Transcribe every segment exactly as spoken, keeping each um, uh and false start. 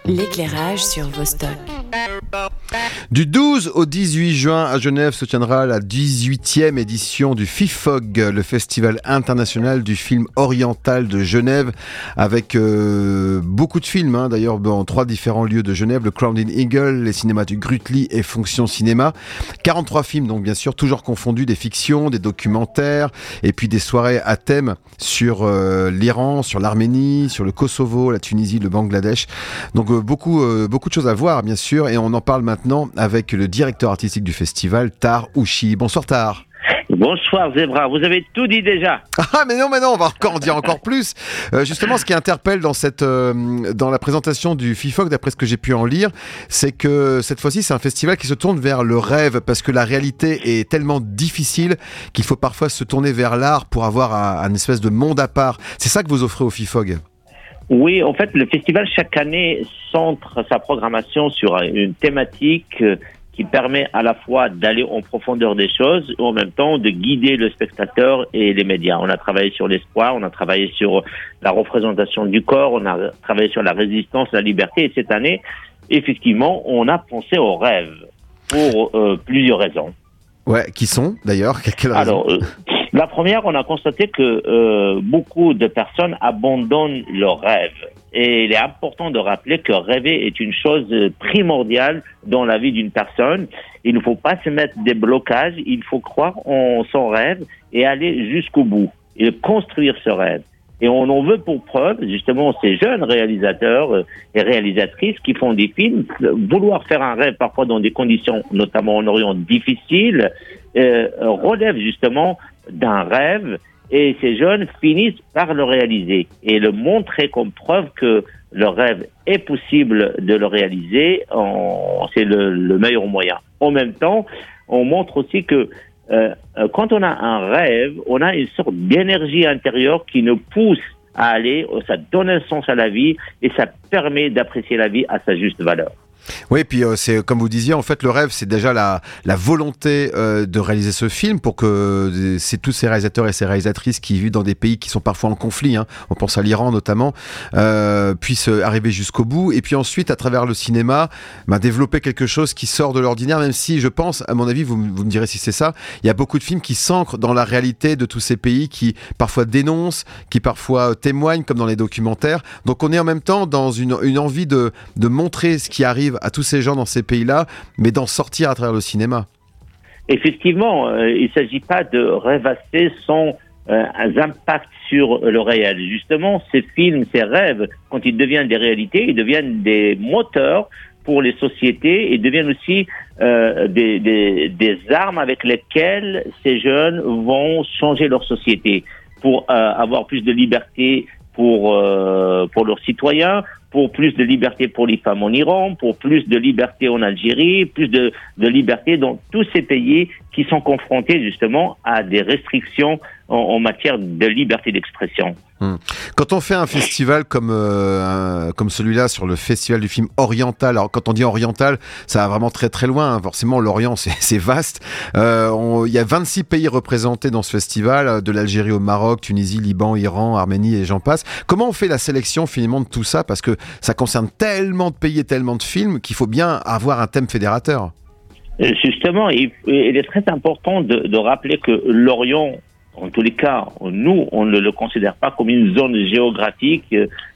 L'éclairage sur Vostok. Du douze au dix-huit juin à Genève se tiendra la dix-huitième édition du F I F O G, le Festival international du film oriental de Genève, avec euh, beaucoup de films, hein, d'ailleurs dans trois différents lieux de Genève, le Crowned Eagle, les cinémas du Grutli et Fonction Cinéma. quarante-trois films, donc bien sûr, toujours confondus, des fictions, des documentaires, et puis des soirées à thème sur euh, l'Iran, sur l'Arménie, sur le Kosovo, la Tunisie, le Bangladesh. Donc euh, beaucoup, euh, beaucoup de choses à voir, bien sûr, et on en parle maintenant avec le directeur artistique du festival, Tahar Ouchi. Bonsoir Tahar. Bonsoir Zebra, vous avez tout dit déjà. Ah mais non, mais non, on va encore en dire encore plus. Euh, justement, ce qui interpelle dans, cette, euh, dans la présentation du F I F O G, d'après ce que j'ai pu en lire, c'est que cette fois-ci, c'est un festival qui se tourne vers le rêve, parce que la réalité est tellement difficile qu'il faut parfois se tourner vers l'art pour avoir un, un espèce de monde à part. C'est ça que vous offrez au F I F O G? Oui, en fait, le festival, chaque année, centre sa programmation sur une thématique qui permet à la fois d'aller en profondeur des choses et en même temps de guider le spectateur et les médias. On a travaillé sur l'espoir, on a travaillé sur la représentation du corps, on a travaillé sur la résistance, la liberté. Et cette année, effectivement, on a pensé au rêve pour euh, plusieurs raisons. Ouais, qui sont d'ailleurs? Quelles raisons? Alors, euh, la première, on a constaté que euh, beaucoup de personnes abandonnent leurs rêves. Et il est important de rappeler que rêver est une chose primordiale dans la vie d'une personne. Il ne faut pas se mettre des blocages, il faut croire en son rêve et aller jusqu'au bout et construire ce rêve. Et on en veut pour preuve, justement, ces jeunes réalisateurs et réalisatrices qui font des films, vouloir faire un rêve parfois dans des conditions, notamment en Orient, difficiles, euh, relève justement d'un rêve, et ces jeunes finissent par le réaliser et le montrer comme preuve que le rêve est possible de le réaliser, en, c'est le, le meilleur moyen. En même temps, on montre aussi que euh, quand on a un rêve, on a une sorte d'énergie intérieure qui nous pousse à aller, ça donne un sens à la vie et ça permet d'apprécier la vie à sa juste valeur. Oui, puis euh, c'est comme vous disiez, en fait, le rêve, c'est déjà la, la volonté euh, de réaliser ce film pour que euh, c'est tous ces réalisateurs et ces réalisatrices qui vivent dans des pays qui sont parfois en conflit, hein, on pense à l'Iran notamment, euh, puissent arriver jusqu'au bout. Et puis ensuite, à travers le cinéma, bah, développer quelque chose qui sort de l'ordinaire, même si, je pense, à mon avis, vous, vous me direz si c'est ça, il y a beaucoup de films qui s'ancrent dans la réalité de tous ces pays, qui parfois dénoncent, qui parfois témoignent, comme dans les documentaires. Donc on est en même temps dans une, une envie de, de montrer ce qui arrive à tous ces gens dans ces pays-là, mais d'en sortir à travers le cinéma. Effectivement, euh, il ne s'agit pas de rêvasser sans euh, impact sur le réel. Justement, ces films, ces rêves, quand ils deviennent des réalités, ils deviennent des moteurs pour les sociétés et deviennent aussi euh, des, des, des armes avec lesquelles ces jeunes vont changer leur société pour euh, avoir plus de liberté pour, euh, pour leurs citoyens, pour plus de liberté pour les femmes en Iran, pour plus de liberté en Algérie, plus de, de liberté dans tous ces pays qui sont confrontés justement à des restrictions en, en matière de liberté d'expression. Hum. Quand on fait un festival comme, euh, un, comme celui-là sur le festival du film oriental, alors quand on dit oriental, ça va vraiment très très loin, hein. Forcément l'Orient c'est, c'est vaste, euh, on, il y a vingt-six pays représentés dans ce festival, de l'Algérie au Maroc, Tunisie, Liban, Iran, Arménie et j'en passe. Comment on fait la sélection finalement de tout ça, parce que ça concerne tellement de pays et tellement de films qu'il faut bien avoir un thème fédérateur? Justement, il, il est très important de, de rappeler que l'Orient, en tous les cas, nous, on ne le considère pas comme une zone géographique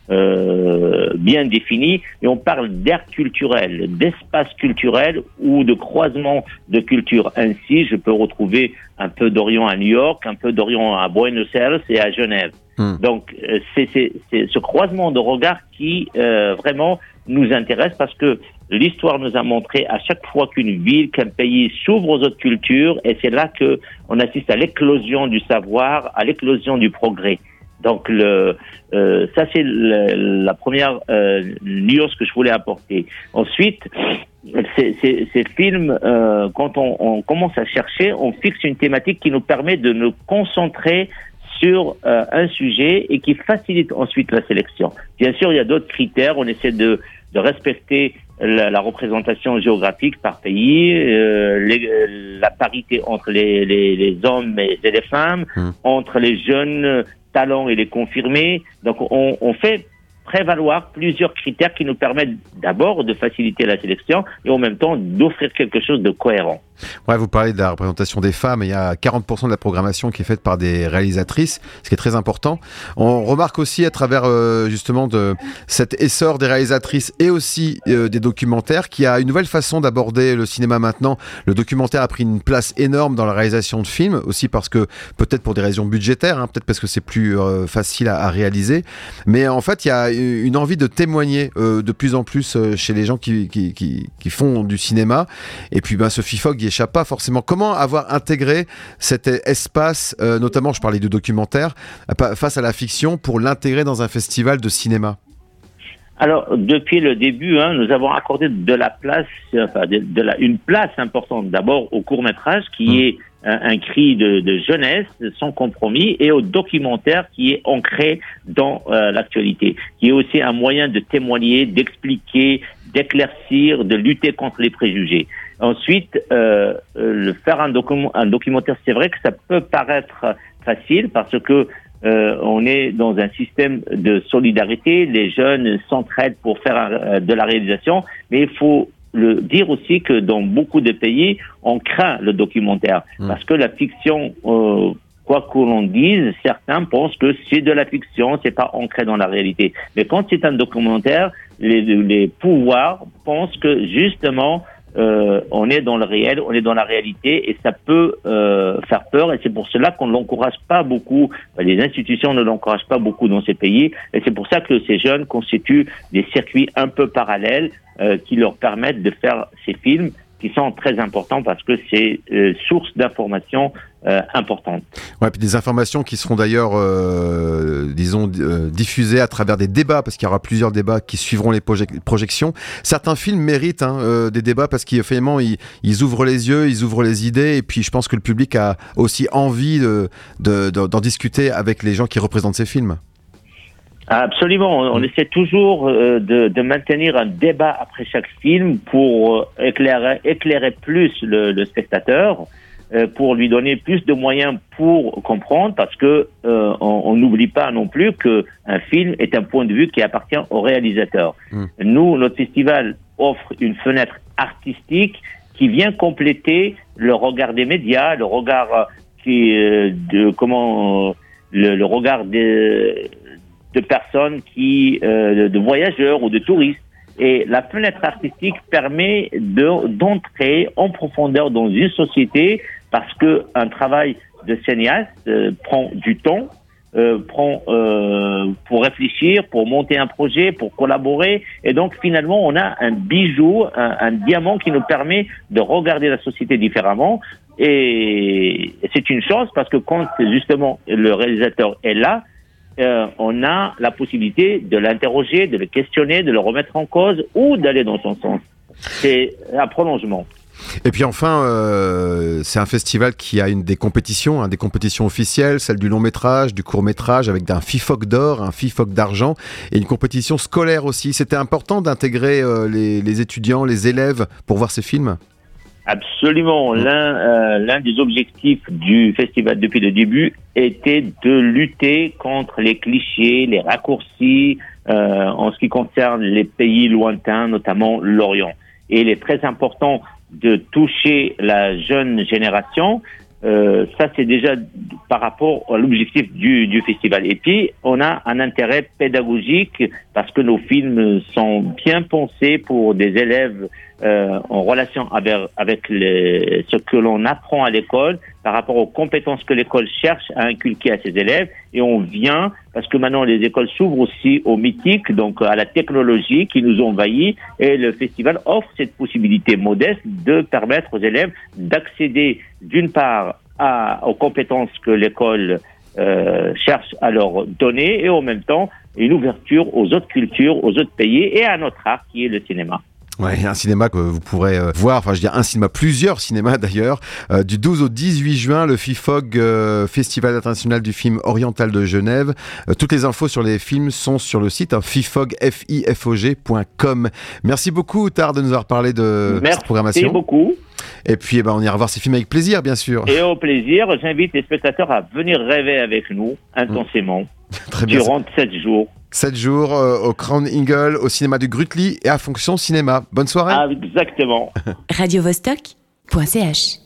euh, bien définie, et on parle d'aire culturelle, d'espace culturel ou de croisement de cultures. Ainsi, je peux retrouver un peu d'Orient à New York, un peu d'Orient à Buenos Aires et à Genève. Mmh. Donc, c'est, c'est, c'est ce croisement de regards qui euh, vraiment nous intéresse, parce que l'histoire nous a montré à chaque fois qu'une ville, qu'un pays s'ouvre aux autres cultures, et c'est là que on assiste à l'éclosion du savoir, à l'éclosion du progrès. Donc, le, euh, ça c'est le, la première euh, nuance que je voulais apporter. Ensuite, ces, ces, ces films, euh, quand on, on commence à chercher, on fixe une thématique qui nous permet de nous concentrer sur euh, un sujet et qui facilite ensuite la sélection. Bien sûr, il y a d'autres critères. On essaie de, de respecter la, la représentation géographique par pays, euh, les, la parité entre les, les, les hommes et les femmes, mmh. entre les jeunes talents et les confirmés. Donc, on, on fait prévaloir plusieurs critères qui nous permettent d'abord de faciliter la sélection et en même temps d'offrir quelque chose de cohérent. Ouais, vous parlez de la représentation des femmes. Il y a quarante pour cent de la programmation qui est faite par des réalisatrices, ce qui est très important. On remarque aussi à travers euh, justement de cet essor des réalisatrices et aussi euh, des documentaires qu'il y a une nouvelle façon d'aborder le cinéma maintenant. Le documentaire a pris une place énorme dans la réalisation de films, aussi parce que peut-être pour des raisons budgétaires, hein, peut-être parce que c'est plus euh, facile à, à réaliser. Mais en fait, il y a une envie de témoigner euh, de plus en plus euh, chez les gens qui, qui, qui, qui font du cinéma. Et puis, ben, ce FIFOG n'y échappe pas forcément. Comment avoir intégré cet espace, euh, notamment, je parlais de documentaire, face à la fiction, pour l'intégrer dans un festival de cinéma? Alors, depuis le début, hein, nous avons accordé de la place, enfin, de, de la, une place importante d'abord au court-métrage qui mmh. est un, un cri de, de jeunesse sans compromis, et au documentaire qui est ancré dans euh, l'actualité, qui est aussi un moyen de témoigner, d'expliquer, d'éclaircir, de lutter contre les préjugés. Ensuite, euh, le faire un, docu- un documentaire, c'est vrai que ça peut paraître facile parce que Euh, on est dans un système de solidarité, les jeunes s'entraident pour faire un, de la réalisation, mais il faut le dire aussi que dans beaucoup de pays, on craint le documentaire, mmh. parce que la fiction, euh, quoi que l'on dise, certains pensent que c'est de la fiction, c'est pas ancré dans la réalité. Mais quand c'est un documentaire, les, les pouvoirs pensent que justement, Euh, on est dans le réel, on est dans la réalité, et ça peut euh, faire peur, et c'est pour cela qu'on ne l'encourage pas beaucoup, les institutions ne l'encouragent pas beaucoup dans ces pays, et c'est pour ça que ces jeunes constituent des circuits un peu parallèles euh, qui leur permettent de faire ces films qui sont très importants parce que c'est euh, source d'informations euh, importantes. Ouais, puis des informations qui seront d'ailleurs, euh, disons, euh, diffusées à travers des débats, parce qu'il y aura plusieurs débats qui suivront les projec- projections. Certains films méritent hein, euh, des débats parce qu'effectivement, ils, ils ouvrent les yeux, ils ouvrent les idées, et puis je pense que le public a aussi envie de, de, de, d'en discuter avec les gens qui représentent ces films. Absolument, on, on essaie toujours euh, de, de maintenir un débat après chaque film pour euh, éclairer, éclairer plus le, le spectateur, euh, pour lui donner plus de moyens pour comprendre, parce que euh, on n'oublie pas non plus qu'un film est un point de vue qui appartient au réalisateur. Mmh. Nous, notre festival offre une fenêtre artistique qui vient compléter le regard des médias, le regard qui euh, de comment le, le regard des de personnes qui, euh, de voyageurs ou de touristes. Et la fenêtre artistique permet de, d'entrer en profondeur dans une société parce que un travail de cinéaste euh, prend du temps, euh, prend euh, pour réfléchir, pour monter un projet, pour collaborer. Et donc finalement, on a un bijou, un, un diamant qui nous permet de regarder la société différemment. Et c'est une chance parce que quand justement le réalisateur est là, Euh, on a la possibilité de l'interroger, de le questionner, de le remettre en cause ou d'aller dans son sens. C'est un prolongement. Et puis enfin, euh, c'est un festival qui a une des compétitions, hein, des compétitions officielles, celle du long métrage, du court métrage, avec un FIFOG d'or, un FIFOG d'argent, et une compétition scolaire aussi. C'était important d'intégrer euh, les, les étudiants, les élèves pour voir ces films ? Absolument. L'un, euh, l'un des objectifs du festival depuis le début était de lutter contre les clichés, les raccourcis euh, en ce qui concerne les pays lointains, notamment l'Orient. Et il est très important de toucher la jeune génération. Euh, ça, c'est déjà par rapport à l'objectif du, du festival. Et puis, on a un intérêt pédagogique parce que nos films sont bien pensés pour des élèves euh, en relation avec, avec les, ce que l'on apprend à l'école par rapport aux compétences que l'école cherche à inculquer à ses élèves. Et on vient, parce que maintenant les écoles s'ouvrent aussi au mythique, donc à la technologie qui nous envahit, et le festival offre cette possibilité modeste de permettre aux élèves d'accéder d'une part à, aux compétences que l'école euh, cherche à leur donner, et en même temps une ouverture aux autres cultures, aux autres pays et à notre art qui est le cinéma. Ouais, un cinéma que vous pourrez euh, voir, enfin je veux dire un cinéma, plusieurs cinémas d'ailleurs, euh, du douze au dix-huit juin, le FIFOG, euh, Festival international du film oriental de Genève. Euh, toutes les infos sur les films sont sur le site hein, fifog, F I F O G point com. Merci beaucoup Tard de nous avoir parlé de Merci cette programmation. Merci beaucoup. Et puis eh ben, on ira voir ces films avec plaisir bien sûr. Et au plaisir, j'invite les spectateurs à venir rêver avec nous intensément Très bien, durant sept jours. sept jours euh, au Crown Eagle, au cinéma du Grutli et à Fonction Cinéma. Bonne soirée. Ah, exactement. radio vostok point c h